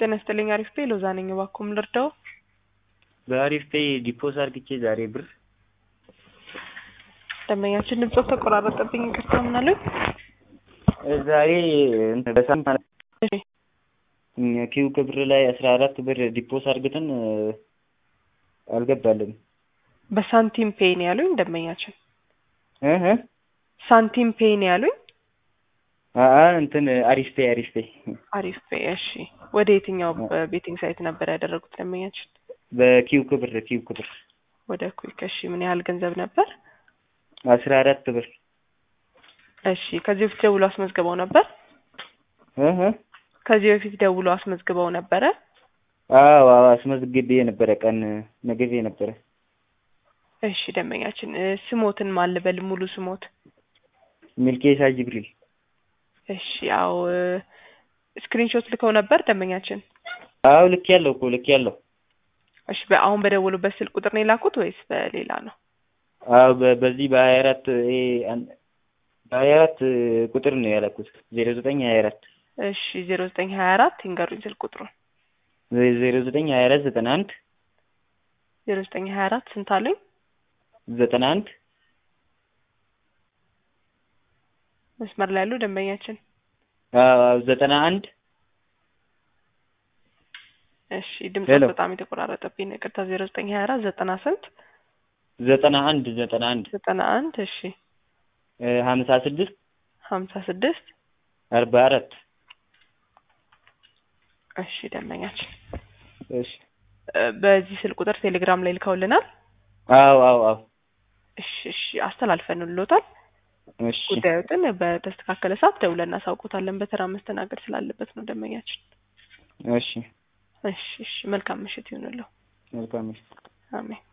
ጤና ይስጥልኝ አሪፍ ፔ ሎዛ ነኝ እባክዎ ምን ልርዳዎ? በአሪፍ ፔ ዲፖዝ አድርግቼ ዛሬ ብር ደንበኛችን ድምጾ ተቆራረጠብኝ ይቅርታ ምን አሉኝ? ዛሬ በሳምንት ኪው ክብር ላይ 14 ብር ዲፖዝ አድርገን አልገባልንም። በሳንቲም ፔይ ነው ያሉኝ ደንበኛችን እህ ሳንቲም ፔይ ነው ያሉኝ? እንትን አሪፍ ፔ አሪፍ ፔ እሺ። ወደ የትኛው ቤቲንግ ሳይት ነበር ያደረጉት ደንበኛችን? በኪው ክብር ወደ ኩዊክ እሺ። ምን ያህል ገንዘብ ነበር? 14 ብር። እሺ ከዚህ በፊት ደውሎ አስመዝግበው ነበር? ከዚህ በፊት ደውሎ አስመዝግበው ነበረ? አዎ አስመዝግቤ ነበረ፣ ቀን ነግሬ ነበረ። እሺ ደንበኛችን ስሞትን ማን ልበል ሙሉ ስሞት? ሚልኬሳ ጅብሪል። እሺ ያው ስክሪንሾት ልከው ነበር ደንበኛችን? አዎ ልኬያለሁ። እሺ አሁን በደወሉበት ስልክ ቁጥር ነው የላኩት ወይስ በሌላ ነው? አዎ በዚህ በ24 ቁጥር ነው ያላኩት 0924። እሺ 0924 ይንገሩኝ ስልክ ቁጥሩን። 0924 91 0924 ስንት አሉኝ? 91 መስመር ላይ ያሉ ደንበኛችን? አዎ 91 እሺ ድምጽ በጣም የተቆራረጠብኝ ነው ይቅርታ። 0924 90 ስንት? 91 እሺ 56 44 እሺ ደንበኛችን እሺ በዚህ ስልክ ቁጥር ቴሌግራም ላይ ልከውልናል? አዎ እሺ አስተላልፈንልዎታል። እሺ ጉዳዩን በተስተካከለ ሰዓት ደውለን እናሳውቆታለን። በተራ መስተናገድ ስላለበት ነው ደንበኛችን። እሺ መልካም ምሽት ይሁንልዎ። መልካም ምሽት። አሜን።